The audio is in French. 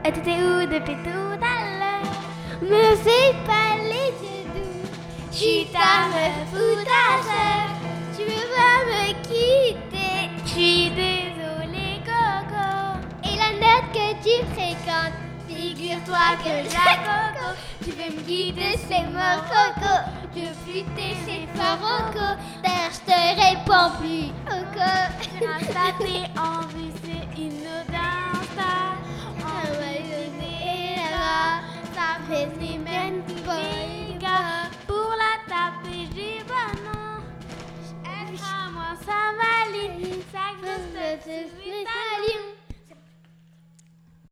T'étais où depuis tout à l'heure? Me fais pas les yeux doux. J'suis ta meuf ou ta sœur. Tu veux pas me quitter? J'suis désolée, Coco. Et la note que tu fréquentes, figure-toi que la Coco. Tu veux me guider, c'est mort, Coco. Tu veux flûter, c'est fort, Coco. D'ailleurs, j'te réponds plus, Coco. Grâce à tes envies, c'est inodore.